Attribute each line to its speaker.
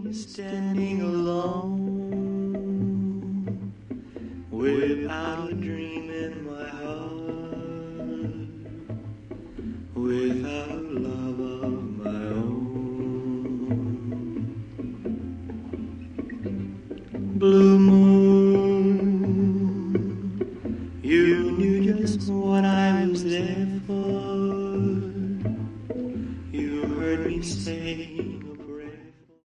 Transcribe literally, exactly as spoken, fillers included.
Speaker 1: me standing alone without a dream in my heart, without love of my own. Blue moon, you knew just what I was there for. You heard me say